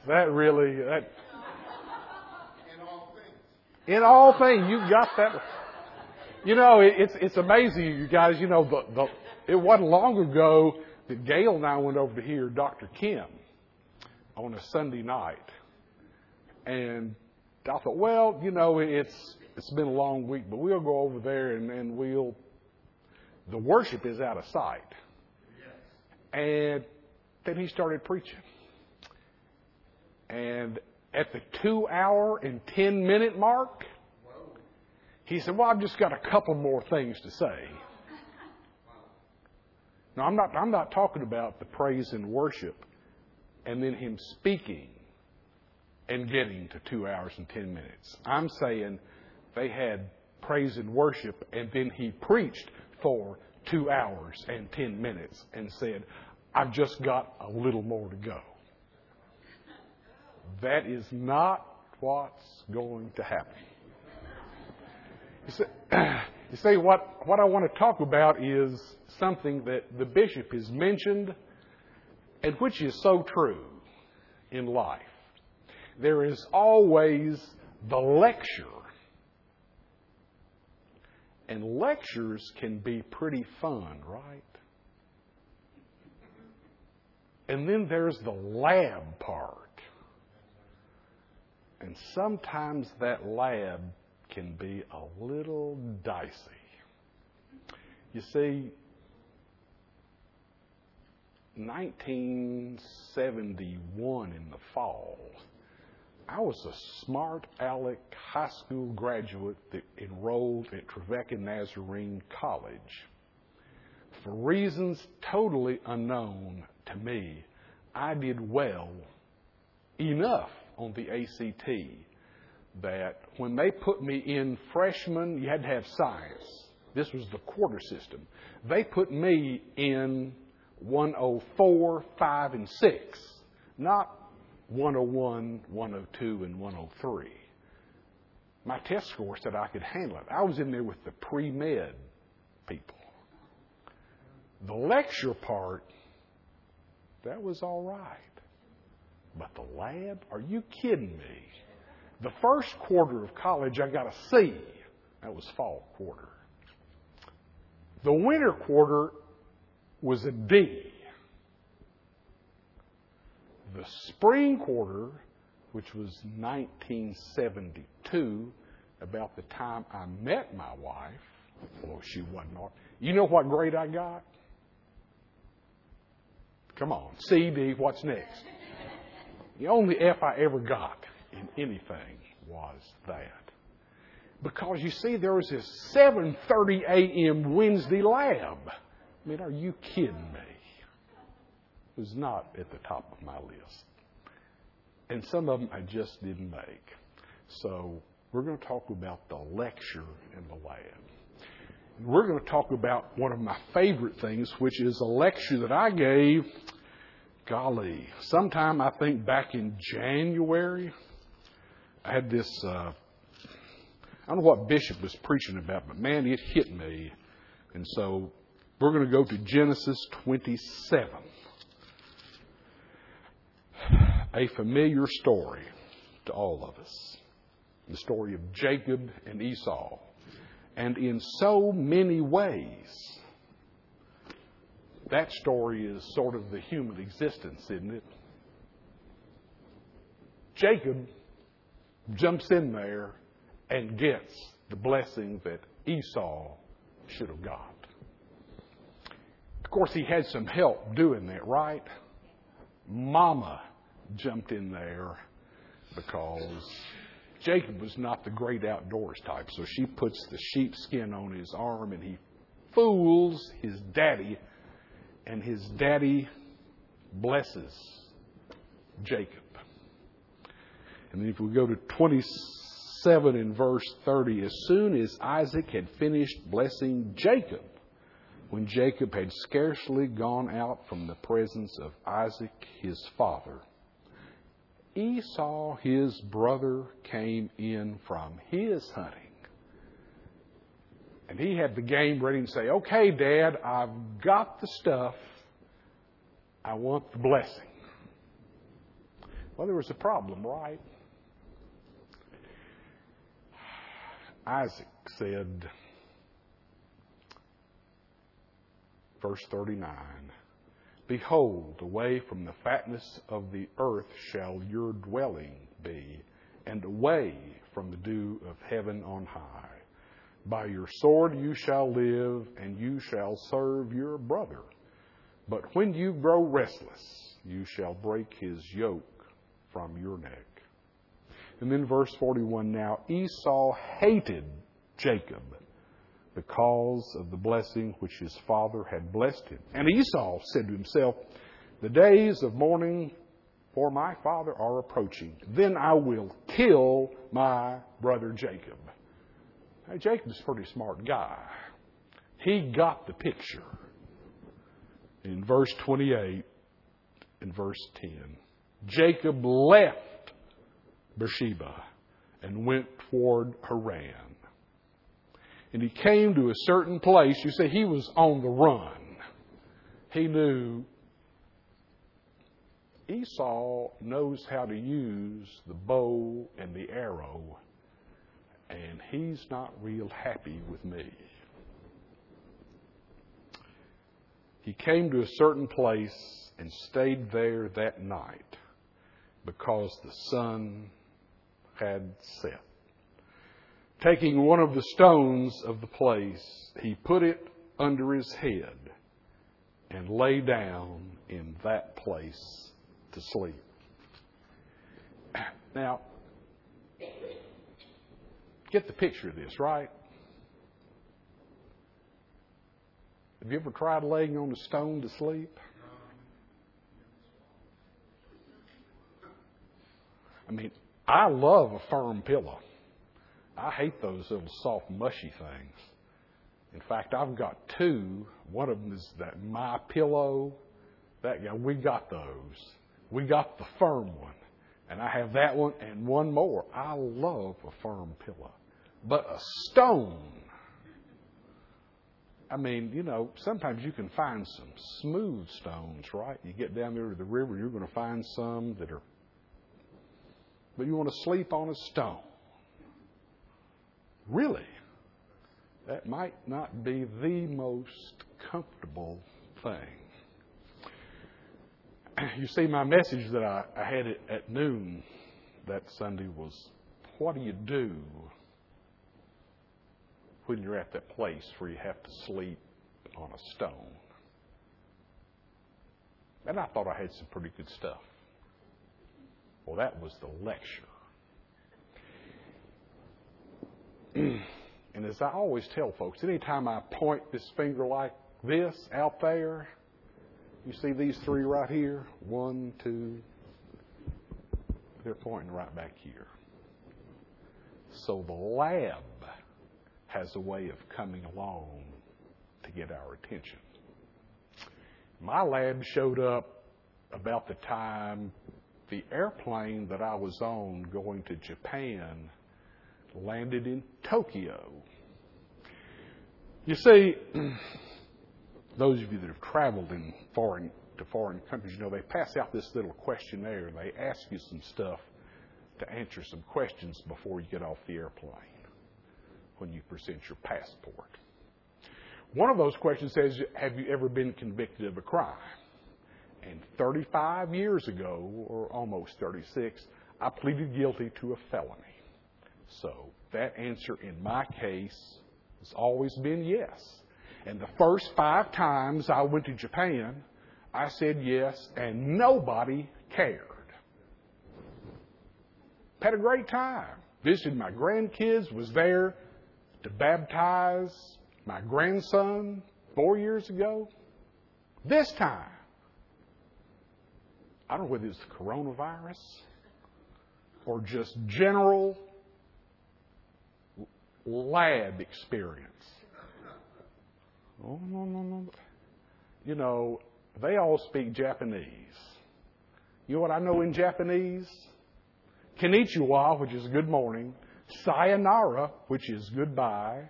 That really, in all things, you got that. You know, it's amazing, you guys. You know, it wasn't long ago that Gail and I went over to hear Dr. Kim on a Sunday night. And I thought, well, you know, it's been a long week, but we'll go over there and the worship is out of sight. And then he started preaching. And at the 2-hour and 10-minute mark, he said, well, I've just got a couple more things to say. Now, I'm not talking about the praise and worship and then him speaking and getting to 2 hours and 10 minutes. I'm saying they had praise and worship and then he preached for 2 hours and 10 minutes and said, I've just got a little more to go. That is not what's going to happen. You see, what I want to talk about is something that the bishop has mentioned and which is so true in life. There is always the lecture. And lectures can be pretty fun, right? And then there's the lab part. And sometimes that lab can be a little dicey. You see, 1971 in the fall, I was a smart aleck high school graduate that enrolled at Trevecca Nazarene College. For reasons totally unknown to me, I did well enough on the ACT that when they put me in freshman, you had to have science. This was the quarter system. They put me in 104, 5, and 6, not 101, 102, and 103. My test score said I could handle it. I was in there with the pre-med people. The lecture part, that was all right. But the lab? Are you kidding me? The first quarter of college, I got a C. That was fall quarter. The winter quarter was a D. The spring quarter, which was 1972, about the time I met my wife, well, she wasn't. You know what grade I got? Come on, C, D, what's next? The only F I ever got in anything was that. Because you see, there was this 7:30 a.m. Wednesday lab. I mean, are you kidding me? It was not at the top of my list. And some of them I just didn't make. So we're going to talk about the lecture and the lab. And we're going to talk about one of my favorite things, which is a lecture that I gave, golly, sometime I think back in January. I had this, I don't know what Bishop was preaching about, but man, it hit me. And so we're going to go to Genesis 27. A familiar story to all of us. The story of Jacob and Esau. And in so many ways, that story is sort of the human existence, isn't it? Jacob jumps in there and gets the blessing that Esau should have got. Of course, he had some help doing that, right? Mama jumped in there because Jacob was not the great outdoors type. So she puts the sheepskin on his arm and he fools his daddy, and his daddy blesses Jacob. And then if we go to 27 and verse 30, as soon as Isaac had finished blessing Jacob, when Jacob had scarcely gone out from the presence of Isaac his father, Esau his brother came in from his hunting. And he had the game ready to say, okay, Dad, I've got the stuff. I want the blessing. Well, there was a problem, right? Isaac said, verse 39, "Behold, away from the fatness of the earth shall your dwelling be, and away from the dew of heaven on high. By your sword you shall live, and you shall serve your brother. But when you grow restless, you shall break his yoke from your neck." And then verse 41, "Now Esau hated Jacob because of the blessing which his father had blessed him. And Esau said to himself, the days of mourning for my father are approaching. Then I will kill my brother Jacob." Now, Jacob's a pretty smart guy. He got the picture. In verse 28 and verse 10, Jacob left Beersheba and went toward Haran. And he came to a certain place. You see, he was on the run. He knew Esau knows how to use the bow and the arrow, and he's not real happy with me. He came to a certain place and stayed there that night because the sun had set. Taking one of the stones of the place, he put it under his head and lay down in that place to sleep. Now, get the picture of this, right? Have you ever tried laying on a stone to sleep? I mean, I love a firm pillow. I hate those little soft, mushy things. In fact, I've got two. One of them is that My Pillow. We got those. We got the firm one. And I have that one and one more. I love a firm pillow. But a stone, I mean, you know, sometimes you can find some smooth stones, right? You get down there to the river, you're going to find some that are, but you want to sleep on a stone. Really? That might not be the most comfortable thing. You see, my message that I had at noon that Sunday was, what do you do when you're at that place where you have to sleep on a stone? And I thought I had some pretty good stuff. Well, that was the lecture. And as I always tell folks, anytime I point this finger like this out there, you see these three right here? 1, 2, they're pointing right back here. So the lab has a way of coming along to get our attention. My lab showed up about the time the airplane that I was on going to Japan landed in Tokyo. You see, those of you that have traveled to foreign countries, you know, they pass out this little questionnaire and they ask you some stuff to answer some questions before you get off the airplane when you present your passport. One of those questions says, have you ever been convicted of a crime? And 35 years ago, or almost 36, I pleaded guilty to a felony. So that answer in my case has always been yes. And the first 5 times I went to Japan, I said yes, and nobody cared. Had a great time. Visited my grandkids, was there to baptize my grandson 4 years ago. This time, I don't know whether it's the coronavirus or just general lab experience. Oh, no. You know, they all speak Japanese. You know what I know in Japanese? Konnichiwa, which is good morning. Sayonara, which is goodbye.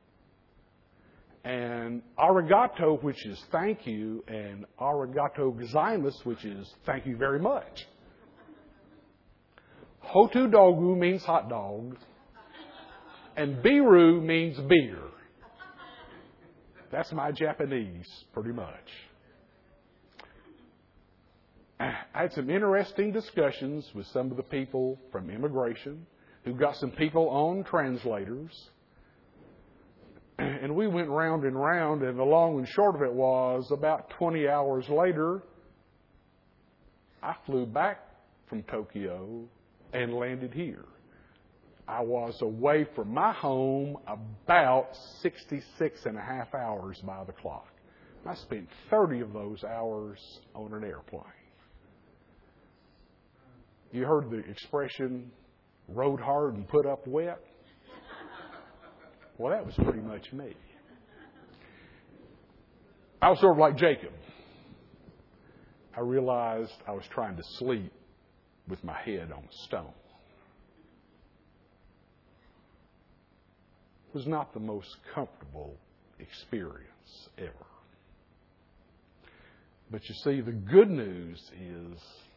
And arigato, which is thank you. And arigato gozaimasu, which is thank you very much. Hotu-dogu means hot dog, and biru means beer. That's my Japanese, pretty much. I had some interesting discussions with some of the people from immigration who got some people on translators. And we went round and round, and the long and short of it was, about 20 hours later, I flew back from Tokyo and landed here. I was away from my home about 66 and a half hours by the clock. I spent 30 of those hours on an airplane. You heard the expression, rode hard and put up wet? Well, that was pretty much me. I was sort of like Jacob. I realized I was trying to sleep with my head on a stone. It was not the most comfortable experience ever. But you see, the good news is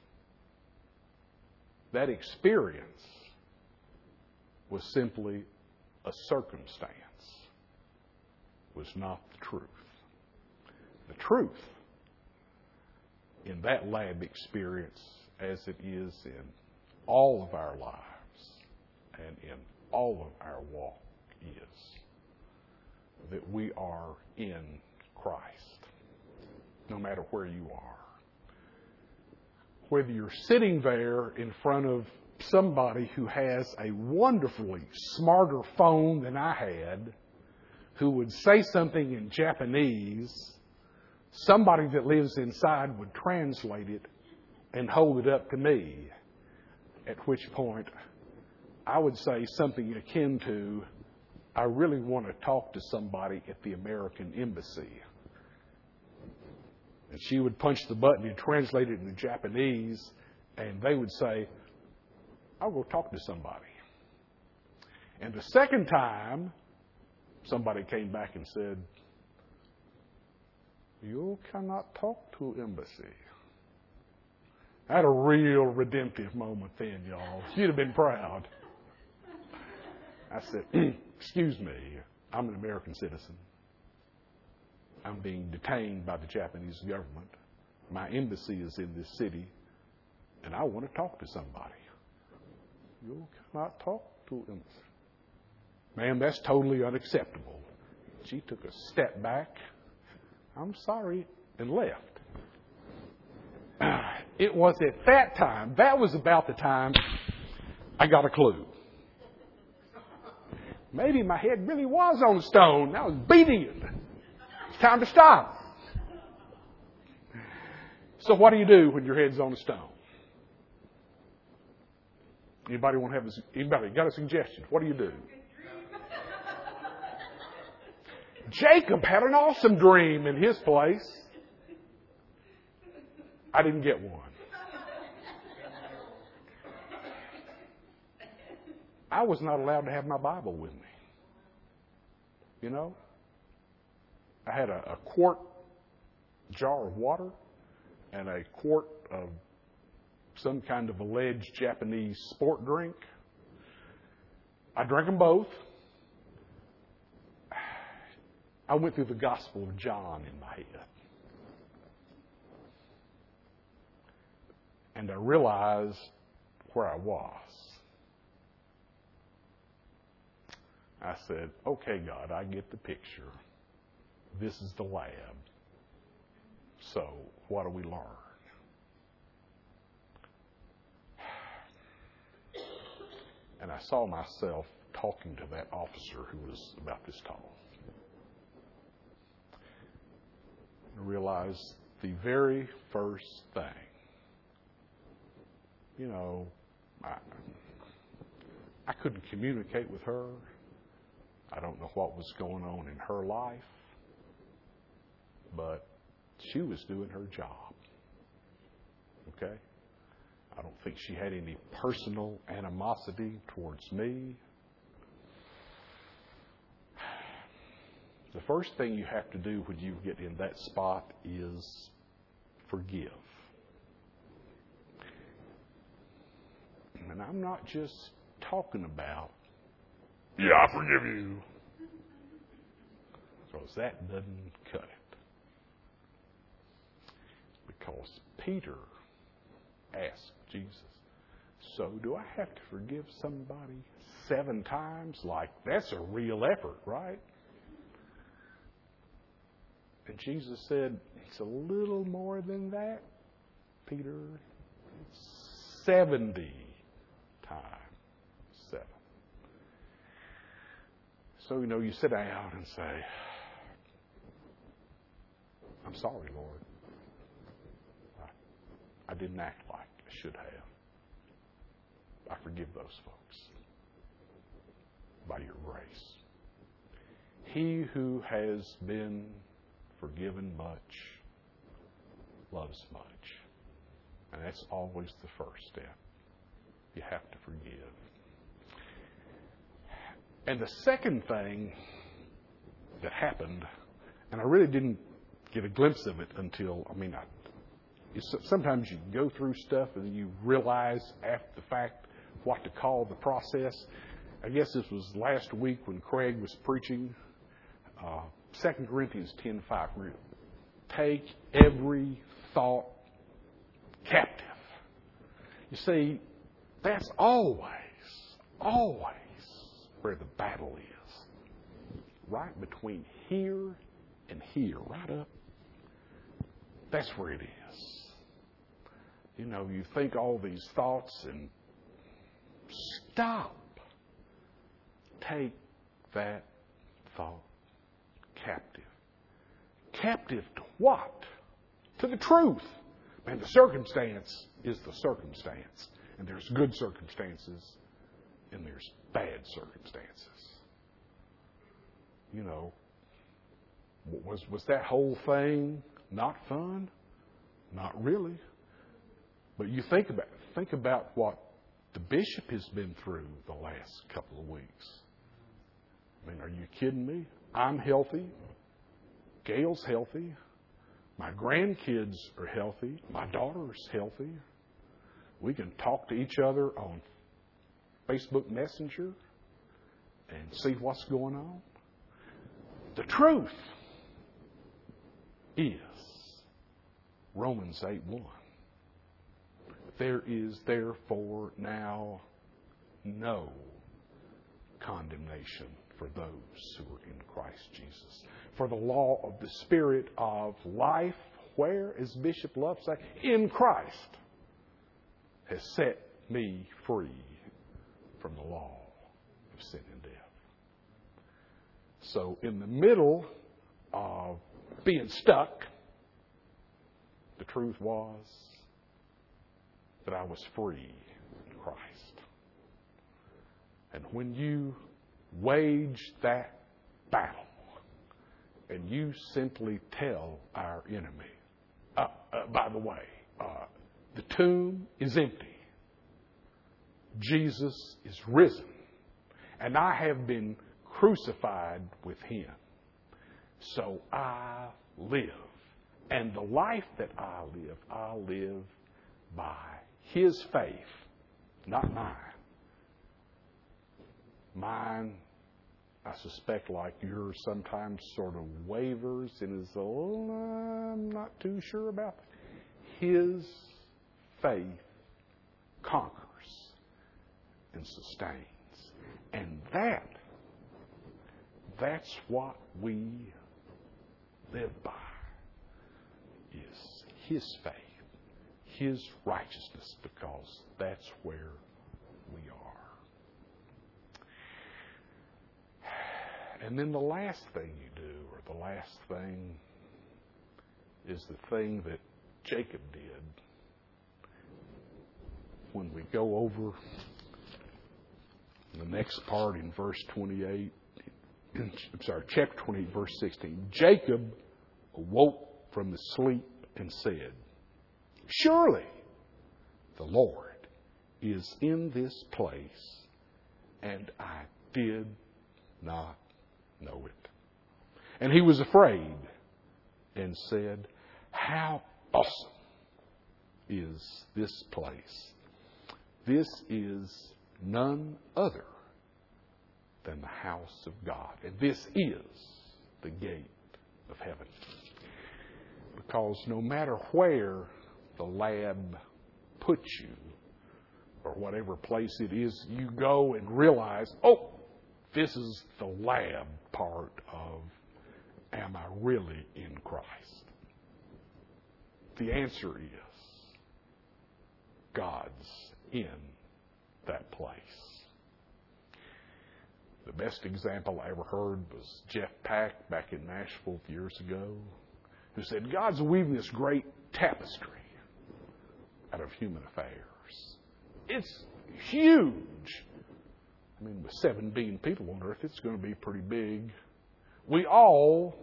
that experience was simply a circumstance, was not the truth. The truth in that lab experience, as it is in all of our lives and in all of our walk, is that we are in Christ, no matter where you are. Whether you're sitting there in front of somebody who has a wonderfully smarter phone than I had, who would say something in Japanese, somebody that lives inside would translate it and hold it up to me, at which point I would say something akin to, I really want to talk to somebody at the American Embassy. And she would punch the button and translate it into Japanese, and they would say, I'll go talk to somebody. And the second time, somebody came back and said, you cannot talk to embassy. I had a real redemptive moment then, y'all. You'd have been proud. I said, excuse me, I'm an American citizen. I'm being detained by the Japanese government. My embassy is in this city, and I want to talk to somebody. You cannot talk to embassy. Ma'am, that's totally unacceptable. She took a step back. I'm sorry, and left. It was at that time, that was about the time I got a clue. Maybe my head really was on a stone. I was beating it. It's time to stop. So what do you do when your head's on a stone? Anybody got a suggestion? What do you do? Jacob had an awesome dream in his place. I didn't get one. I was not allowed to have my Bible with me. You know? I had a quart jar of water and a quart of some kind of alleged Japanese sport drink. I drank them both. I went through the Gospel of John in my head. And I realized where I was. I said, okay, God, I get the picture. This is the lab. So, what do we learn? And I saw myself talking to that officer who was about this tall. I realized the very first thing, you know, I couldn't communicate with her. I don't know what was going on in her life, but she was doing her job. Okay? I don't think she had any personal animosity towards me. The first thing you have to do when you get in that spot is forgive. And I'm not just talking about, yeah, I forgive you. Because that doesn't cut it. Because Peter asked Jesus, so do I have to forgive somebody 7 times? Like, that's a real effort, right? And Jesus said, it's a little more than that, Peter. 70 times 7. So, you sit down and say, I'm sorry, Lord. I didn't act like I should have. I forgive those folks by your grace. He who has been forgiven much loves much. And that's always the first step. You have to forgive. And the second thing that happened, and I really didn't get a glimpse of it until, sometimes you go through stuff and you realize after the fact what to call the process. I guess this was last week when Craig was preaching 2 Corinthians 10:5. Take every thought captive. You see, that's always where the battle is. Right between here and here, right up. That's where it is. You think all these thoughts and stop. Take that thought captive. Captive to what? To the truth. Man, the circumstance is the circumstance. And there's good circumstances and there's bad circumstances. Was that whole thing not fun? Not really. But you think about what the bishop has been through the last couple of weeks. Are you kidding me? I'm healthy. Gail's healthy. My grandkids are healthy. My daughter's healthy. We can talk to each other on Facebook Messenger and see what's going on. The truth is Romans 8:1. There is therefore now no condemnation for those who are in Christ Jesus. For the law of the Spirit of life, where, as Bishop Love said, in Christ, has set me free from the law of sin and death. So in the middle of being stuck, the truth was that I was free in Christ. And when you wage that battle and you simply tell our enemy, by the way, the tomb is empty. Jesus is risen. And I have been crucified with Him. So I live. And the life that I live by His faith, not mine. Mine, I suspect, like yours, sometimes sort of wavers and is, I'm not too sure about that. His faith conquers and sustains. And that's what we live by, is His faith, His righteousness, because that's where we are. And then the last thing you do, or the last thing, is the thing that Jacob did. When we go over the next part in verse 28, chapter 28, verse 16. Jacob awoke from his sleep and said, surely the Lord is in this place, and I did not know it. And he was afraid and said, how awesome is this place. This is none other than the house of God. And this is the gate of heaven. Because no matter where the lab puts you, or whatever place it is you go and realize, oh, this is the lab part of, am I really in Christ? The answer is, God's in that place. The best example I ever heard was Jeff Pack back in Nashville years ago, who said, God's weaving this great tapestry out of human affairs. It's huge. I mean, with 7 billion people on earth, it's going to be pretty big. We all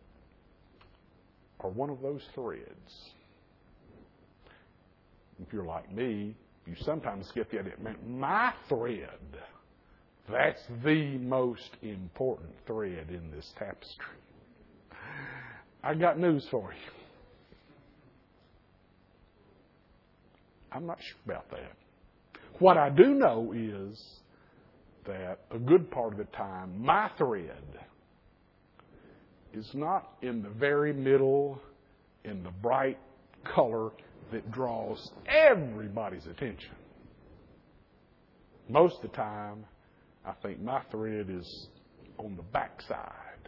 are one of those threads. If you're like me, you sometimes get the idea, man, my thread, that's the most important thread in this tapestry. I got news for you. I'm not sure about that. What I do know is that a good part of the time, my thread is not in the very middle, in the bright color that draws everybody's attention. Most of the time, I think my thread is on the backside.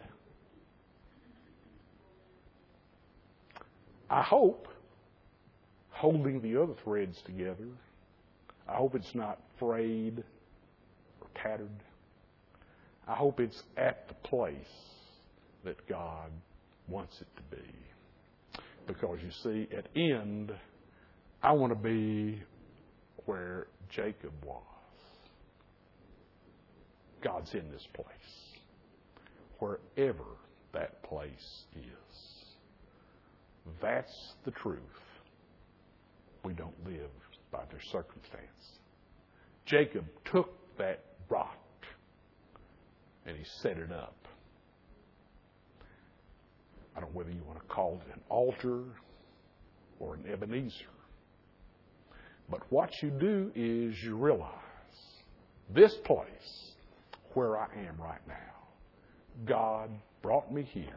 I hope, holding the other threads together, I hope it's not frayed or tattered. I hope it's at the place that God wants it to be. Because you see, at end, I want to be where Jacob was. God's in this place. Wherever that place is. That's the truth. We don't live by their circumstance. Jacob took that rock and he set it up. I don't know whether you want to call it an altar or an Ebenezer. But what you do is you realize this place where I am right now, God brought me here.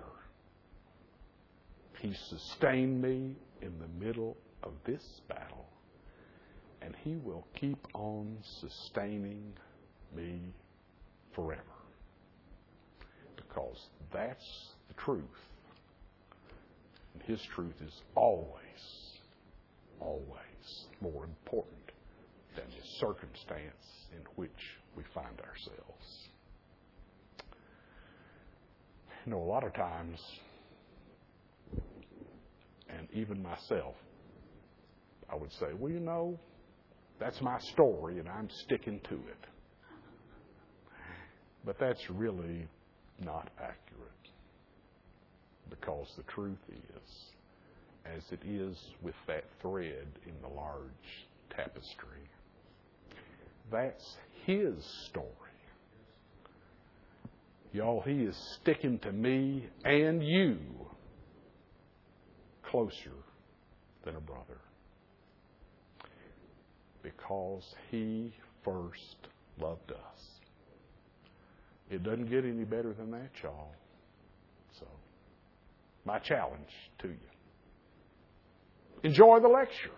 He sustained me in the middle of this battle. And He will keep on sustaining me forever. Because that's the truth. And His truth is always, always more important than the circumstance in which we find ourselves. You know, a lot of times, and even myself, I would say, well, you know, that's my story and I'm sticking to it. But that's really not accurate. Because the truth is, as it is with that thread in the large tapestry, that's His story. Y'all, He is sticking to me and you closer than a brother. Because He first loved us. It doesn't get any better than that, y'all. So, my challenge to you. Enjoy the lecture.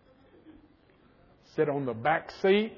Sit on the back seat.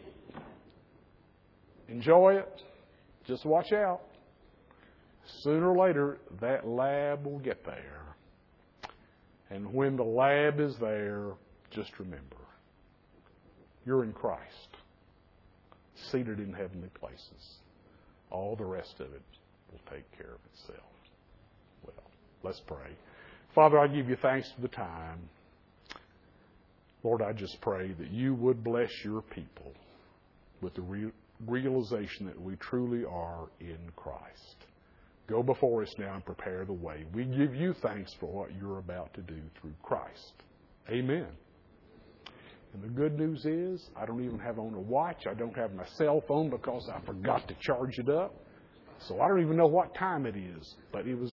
Enjoy it. Just watch out. Sooner or later, that lab will get there. And when the lab is there, just remember, you're in Christ, seated in heavenly places. All the rest of it will take care of itself. Well, let's pray. Father, I give you thanks for the time. Lord, I just pray that you would bless your people with the realization that we truly are in Christ. Go before us now and prepare the way. We give you thanks for what you're about to do through Christ. Amen. And the good news is, I don't even have on a watch. I don't have my cell phone because I forgot to charge it up. So I don't even know what time it is. But it was